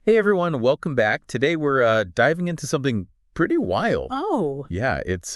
Hey everyone, welcome back. Today we're diving into something pretty wild. Oh, Yeah, it's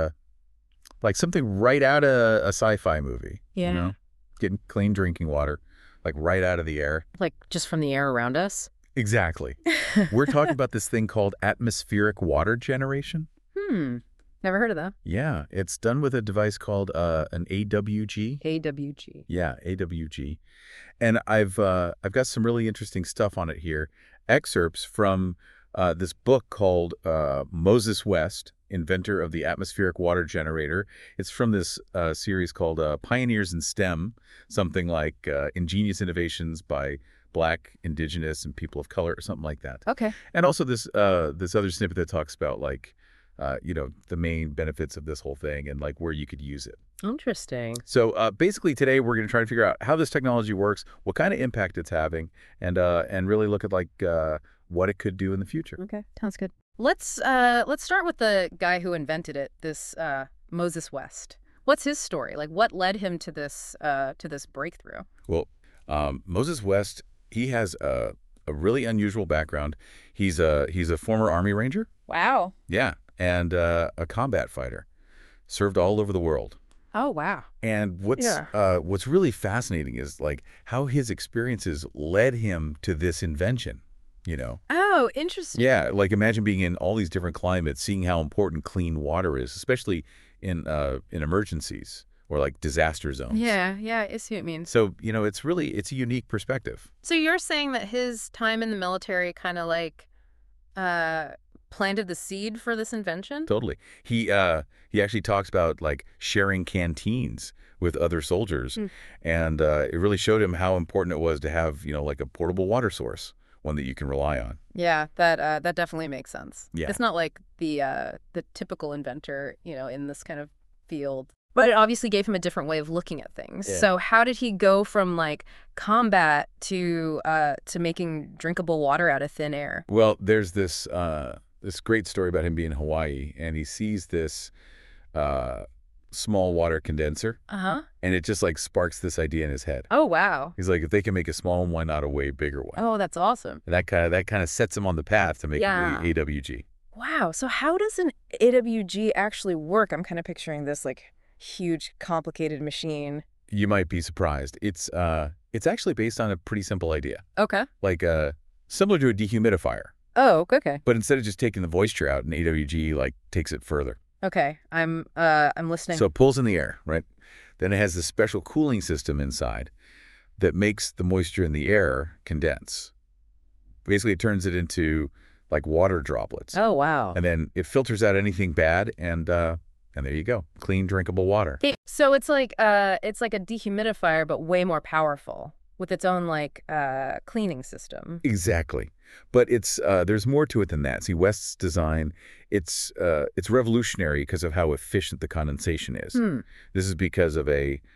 like something right out of a sci-fi movie, yeah. Getting clean drinking water, like right out of the air. Like just from the air around us? Exactly. We're talking about this thing called atmospheric water generation. Hmm. Never heard of that. Yeah, it's done with a device called an AWG. AWG. Yeah, AWG. And I've got some really interesting stuff on it here. Excerpts from this book called Moses West, inventor of the atmospheric water generator. It's from this series called Pioneers in STEM, something like Ingenious Innovations by Black, Indigenous, and People of Color, or something like that. Okay. And also this other snippet that talks about like the main benefits of this whole thing and like where you could use it. Interesting. So basically today we're going to try to figure out how this technology works, what kind of impact it's having, and really look at like what it could do in the future. Okay. Sounds good. Let's start with the guy who invented it, this Moses West. What's his story? Like what led him to this breakthrough? Well, Moses West, he has a really unusual background. He's a former Army Ranger, Wow. yeah, and a combat fighter, served all over the world. Oh, wow. And Yeah. what's really fascinating is like how his experiences led him to this invention, you know? Oh, interesting. Yeah, like imagine being in all these different climates, seeing how important clean water is, especially in emergencies or like disaster zones. Yeah, yeah, I see what it means. So, it's a unique perspective. So you're saying that his time in the military kind of like uh planted the seed for this invention? Totally. He actually talks about like sharing canteens with other soldiers, Mm. and it really showed him how important it was to have, like a portable water source, one that you can rely on. Yeah, that definitely makes sense. Yeah. It's not like the typical inventor, in this kind of field. But it obviously gave him a different way of looking at things. Yeah. So how did he go from like combat to making drinkable water out of thin air? Well, there's this great story about him being in Hawaii, and he sees this uh, small water condenser, Uh-huh. and it just like sparks this idea in his head. Oh, wow. He's like, if they can make a small one, why not a way bigger one? Oh, that's awesome. And that kind of sets him on the path to making Yeah. the AWG. Wow. So how does an AWG actually work? I'm kind of picturing this like huge, complicated machine. You might be surprised. It's actually based on a pretty simple idea, Okay. like similar to a dehumidifier, Oh, okay. but instead of just taking the moisture out, an AWG like takes it further. Okay. I'm listening. So it pulls in the air, right? Then it has this special cooling system inside that makes the moisture in the air condense. Basically, it turns it into like water droplets, Oh, wow. and then it filters out anything bad, and there you go, clean, drinkable water. So it's like a dehumidifier but way more powerful with its own like cleaning system. Exactly, but it's there's more to it than that. See, West's design, it's revolutionary because of how efficient the condensation is. Hmm. This is because of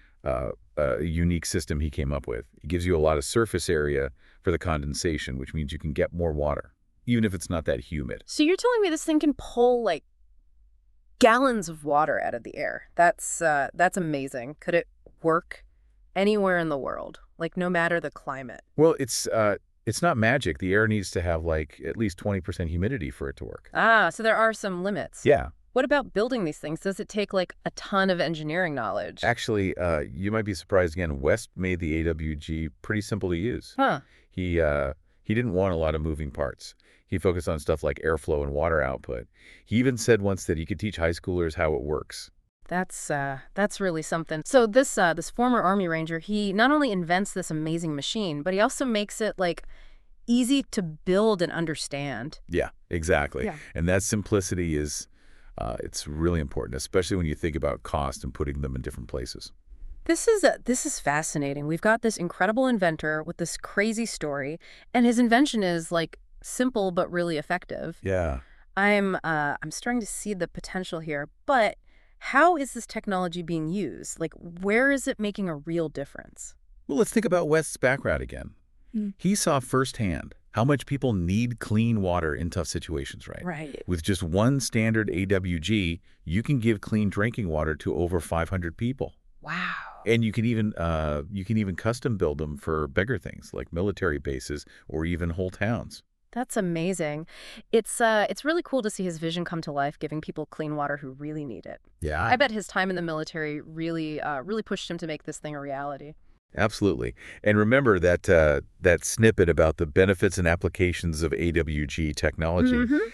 a unique system he came up with. It gives you a lot of surface area for the condensation, which means you can get more water, even if it's not that humid. So you're telling me this thing can pull like gallons of water out of the air. That's amazing. Could it work anywhere in the world? Like no matter the climate? Well, it's not magic. The air needs to have like at least 20% humidity for it to work. Ah, so there are some limits. Yeah. What about building these things? Does it take like a ton of engineering knowledge? Actually, you might be surprised again. West made the AWG pretty simple to use. Huh. He didn't want a lot of moving parts. He focused on stuff like airflow and water output. He even said once that he could teach high schoolers how it works. That's really something. So this former Army Ranger, he not only invents this amazing machine, but he also makes it like easy to build and understand. Yeah, exactly. Yeah. And that simplicity is, it's really important, especially when you think about cost and putting them in different places. This is fascinating. We've got this incredible inventor with this crazy story, and his invention is like simple but really effective. Yeah. I'm starting to see the potential here, but how is this technology being used? Like where is it making a real difference? Well, let's think about West's background again. Mm. He saw firsthand how much people need clean water in tough situations, right? Right. With just one standard AWG, you can give clean drinking water to over 500 people. Wow. And you can even custom build them for bigger things like military bases or even whole towns. That's amazing. It's really cool to see his vision come to life, giving people clean water who really need it. Yeah, I bet his time in the military really pushed him to make this thing a reality. absolutely. And remember that snippet about the benefits and applications of AWG technology. Mm-hmm.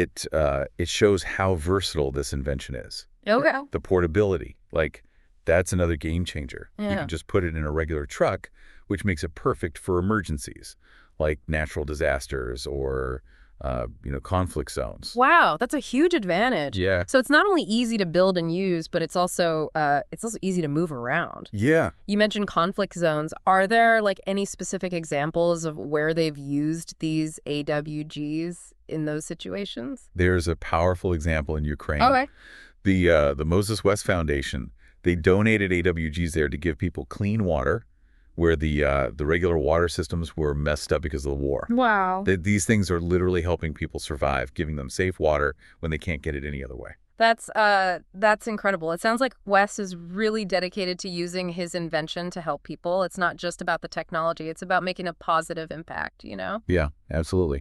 It shows how versatile this invention is. Okay. The portability, like that's another game changer. You Yeah. can just put it in a regular truck, which makes it perfect for emergencies, like natural disasters or conflict zones. Wow, that's a huge advantage. Yeah. So it's not only easy to build and use, but it's also easy to move around. Yeah. You mentioned conflict zones. Are there like any specific examples of where they've used these AWGs in those situations? There's a powerful example in Ukraine. Okay. The Moses West Foundation, they donated AWGs there to give people clean water where the regular water systems were messed up because of the war. Wow. These things are literally helping people survive, giving them safe water when they can't get it any other way. That's incredible. It sounds like Wes is really dedicated to using his invention to help people. It's not just about the technology, it's about making a positive impact, you know? Yeah, absolutely.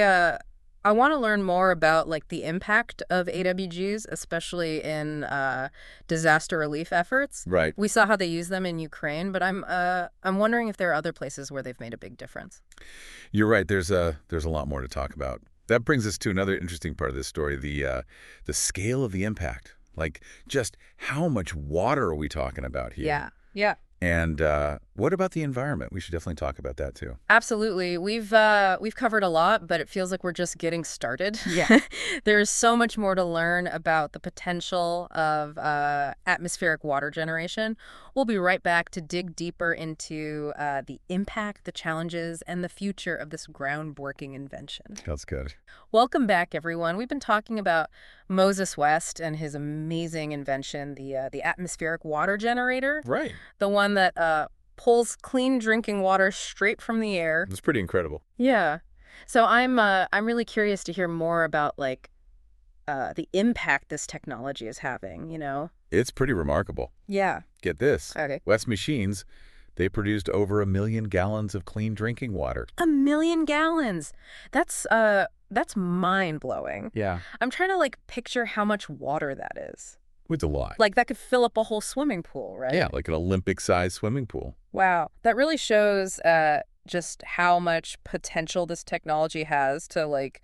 I want to learn more about like the impact of AWGs, especially in disaster relief efforts. Right. We saw how they use them in Ukraine, but I'm wondering if there are other places where they've made a big difference. You're right. There's a lot more to talk about. That brings us to another interesting part of this story, the scale of the impact. Like, just how much water are we talking about here? Yeah. Yeah. And what about the environment? We should definitely talk about that too. Absolutely. We've covered a lot, but it feels like we're just getting started. Yeah. There's so much more to learn about the potential of atmospheric water generation. We'll be right back to dig deeper into the impact, the challenges, and the future of this groundbreaking invention. That's good. Welcome back, everyone. We've been talking about Moses West and his amazing invention, the atmospheric water generator, Right. the one that pulls clean drinking water straight from the air. That's pretty incredible. Yeah. So I'm really curious to hear more about like the impact this technology is having, you know? It's pretty remarkable. Yeah. Get this. Okay. West Machines, they produced over 1 million gallons of clean drinking water. 1 million gallons. That's mind-blowing. Yeah. I'm trying to like picture how much water that is. It's a lot. Like that could fill up a whole swimming pool, right? Yeah, like an Olympic-sized swimming pool. Wow. That really shows just how much potential this technology has to like,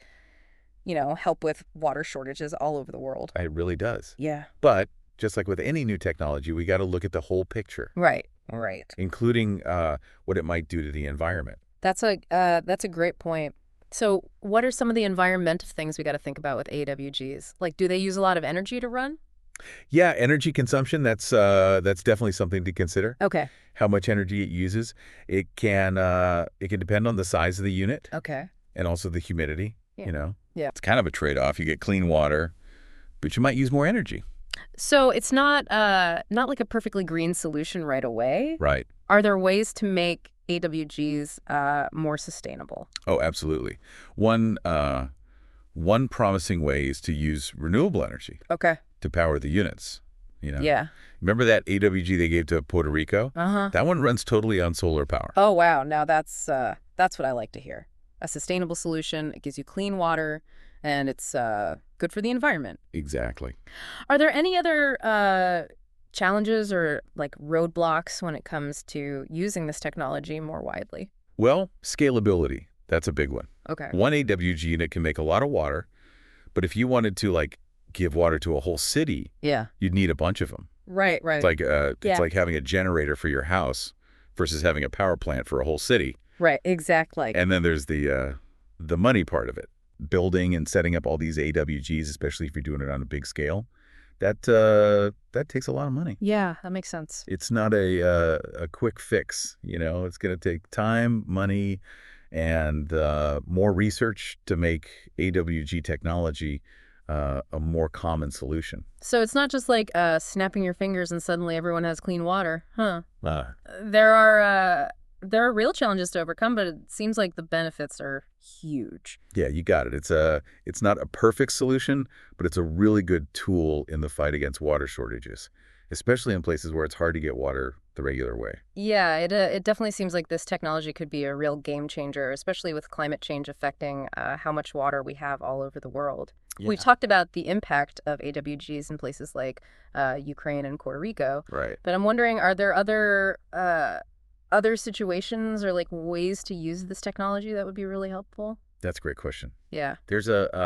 help with water shortages all over the world. It really does. Yeah. But just like with any new technology, we got to look at the whole picture, Right. Right. including what it might do to the environment. That's a great point. So, what are some of the environmental things we got to think about with AWGs? Like, do they use a lot of energy to run? Yeah, energy consumption, that's definitely something to consider. Okay. How much energy it uses. It can depend on the size of the unit Okay. and also the humidity, Yeah. Yeah. It's kind of a trade-off. You get clean water, but you might use more energy. So, it's not like a perfectly green solution right away. Right. Are there ways to make AWGs more sustainable? Oh, absolutely. One promising way is to use renewable energy Okay. to power the units. Yeah. Remember that AWG they gave to Puerto Rico? Uh-huh. That one runs totally on solar power. Oh, wow. Now that's what I like to hear. A sustainable solution. It gives you clean water, and it's good for the environment. Exactly. Are there any other challenges or like roadblocks when it comes to using this technology more widely? Well, scalability. That's a big one. Okay. One AWG unit can make a lot of water, but if you wanted to give water to a whole city, Yeah. you'd need a bunch of them. Right. It's like having a generator for your house versus having a power plant for a whole city. Right. Exactly. And then there's the money part of it. Building and setting up all these AWGs, especially if you're doing it on a big scale, that takes a lot of money. Yeah, that makes sense. It's not a quick fix. It's going to take time, money, and more research to make AWG technology a more common solution. So it's not just like snapping your fingers and suddenly everyone has clean water, huh? Uh, There are real challenges to overcome, but it seems like the benefits are huge. yeah, you got it. It's not a perfect solution, but it's a really good tool in the fight against water shortages, especially in places where it's hard to get water the regular way. Yeah, it definitely seems like this technology could be a real game changer, especially with climate change affecting how much water we have all over the world. Yeah. We've talked about the impact of AWGs in places like Ukraine and Puerto Rico, Right. but I'm wondering, are there other situations or like ways to use this technology that would be really helpful? That's a great question. Yeah. There's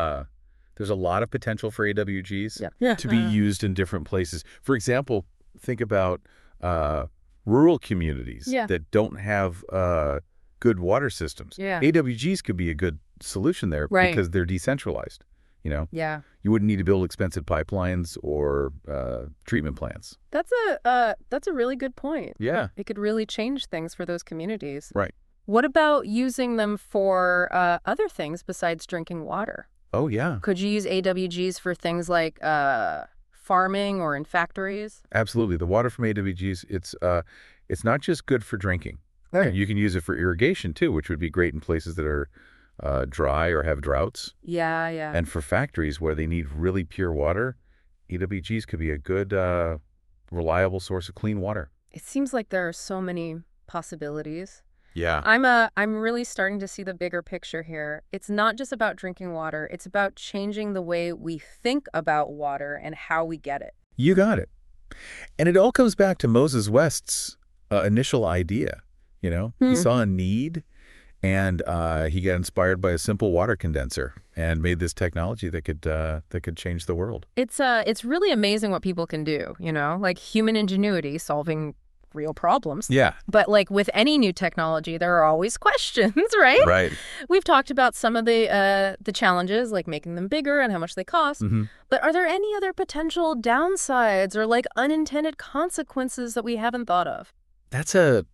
a lot of potential for AWGs Yeah. to be used in different places. For example, think about rural communities Yeah. that don't have good water systems. Yeah. AWGs could be a good solution there Right. because they're decentralized. Yeah. You wouldn't need to build expensive pipelines or treatment plants. That's a really good point. Yeah. It could really change things for those communities. Right. What about using them for other things besides drinking water? Oh, yeah. Could you use AWGs for things like farming or in factories? Absolutely. The water from AWGs, it's not just good for drinking. Right. You can use it for irrigation, too, which would be great in places that are dry or have droughts. Yeah, yeah. And for factories where they need really pure water, AWGs could be a good, reliable source of clean water. It seems like there are so many possibilities. Yeah. I'm really starting to see the bigger picture here. It's not just about drinking water. It's about changing the way we think about water and how we get it. You got it. And it all comes back to Moses West's initial idea. He saw a need, and he got inspired by a simple water condenser and made this technology that could change the world. It's really amazing what people can do, like human ingenuity solving real problems. Yeah. But like with any new technology, there are always questions, right? Right. We've talked about some of the challenges, like making them bigger and how much they cost. Mm-hmm. But are there any other potential downsides or like unintended consequences that we haven't thought of? That's a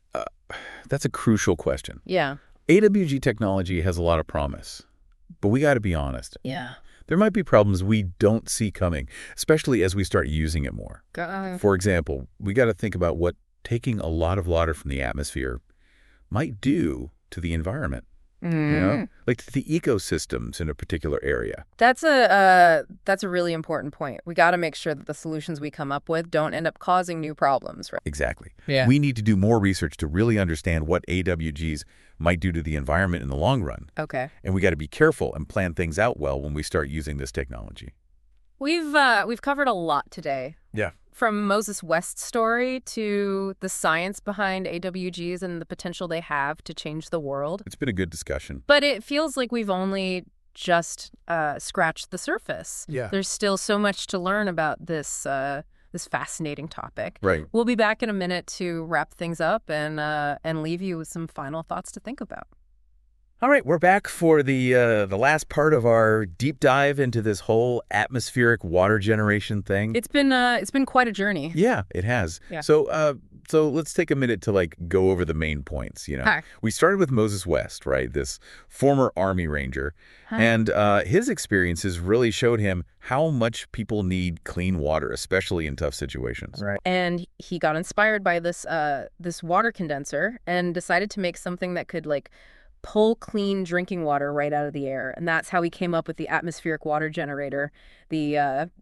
crucial question. Yeah. AWG technology has a lot of promise, but we got to be honest. Yeah. There might be problems we don't see coming, especially as we start using it more. For example, we got to think about what taking a lot of water from the atmosphere might do to the environment. Like to the ecosystems in a particular area. That's a really important point. We got to make sure that the solutions we come up with don't end up causing new problems, right? Exactly. Yeah. We need to do more research to really understand what AWGs might do to the environment in the long run. Okay. And we got to be careful and plan things out well when we start using this technology. We've covered a lot today. Yeah. From Moses West's story to the science behind AWGs and the potential they have to change the world. It's been a good discussion. But it feels like we've only just scratched the surface. Yeah. There's still so much to learn about this fascinating topic. Right. We'll be back in a minute to wrap things up and leave you with some final thoughts to think about. All right, we're back for the last part of our deep dive into this whole atmospheric water generation thing. It's been quite a journey. Yeah, it has. Yeah. So let's take a minute to go over the main points. Hi. We started with Moses West, right? This former Army Ranger, Hi. and his experiences really showed him how much people need clean water, especially in tough situations. Right. And he got inspired by this water condenser and decided to make something that could pull clean drinking water right out of the air. And that's how he came up with the atmospheric water generator, the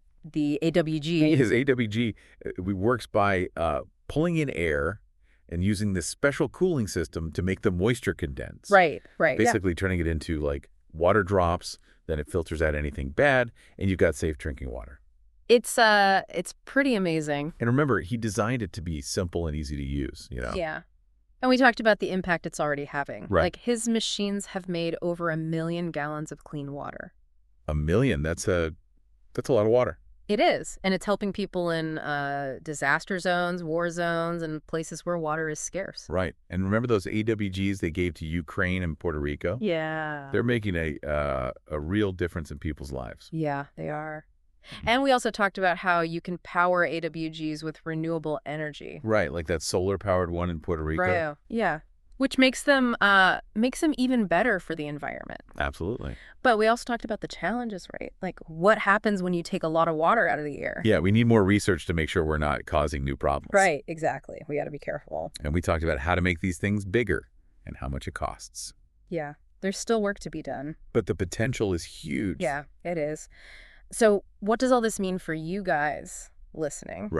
AWG. His AWG works by pulling in air and using this special cooling system to make the moisture condense. Right. Basically turning it into water drops, then it filters out anything bad, and you've got safe drinking water. It's pretty amazing. And remember, he designed it to be simple and easy to use, Yeah. And we talked about the impact it's already having. Right. His machines have made over 1 million gallons of clean water. 1 million, that's a lot of water. It is. And it's helping people in disaster zones, war zones, and places where water is scarce. Right. And remember those AWGs they gave to Ukraine and Puerto Rico? Yeah. They're making a real difference in people's lives. Yeah, they are. And we also talked about how you can power AWGs with renewable energy. Right, like that solar-powered one in Puerto Rico. Right. Yeah. Which makes them even better for the environment. Absolutely. But we also talked about the challenges, right? Like what happens when you take a lot of water out of the air? Yeah, we need more research to make sure we're not causing new problems. Right, exactly. We got to be careful. And we talked about how to make these things bigger and how much it costs. Yeah, there's still work to be done. But the potential is huge. Yeah, it is. So what does all this mean for you guys listening? Right.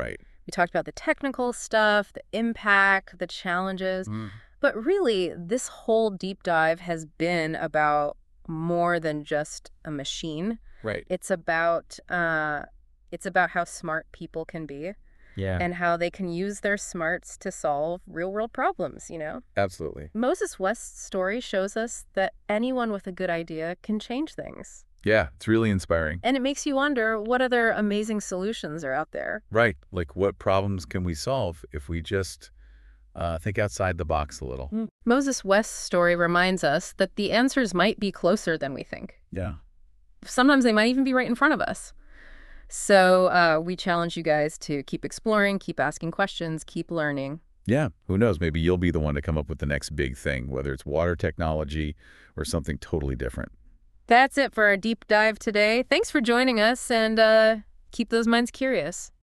We talked about the technical stuff, the impact, the challenges. Mm. But really, this whole deep dive has been about more than just a machine. Right. It's about how smart people can be Yeah, and how they can use their smarts to solve real-world problems. absolutely. Moses West's story shows us that anyone with a good idea can change things. Yeah, it's really inspiring. And it makes you wonder what other amazing solutions are out there. Right. Like, what problems can we solve if we just think outside the box a little? Moses West's story reminds us that the answers might be closer than we think. Yeah. Sometimes they might even be right in front of us. So we challenge you guys to keep exploring, keep asking questions, keep learning. Yeah. Who knows? Maybe you'll be the one to come up with the next big thing, whether it's water technology or something totally different. That's it for our deep dive today. Thanks for joining us, and keep those minds curious.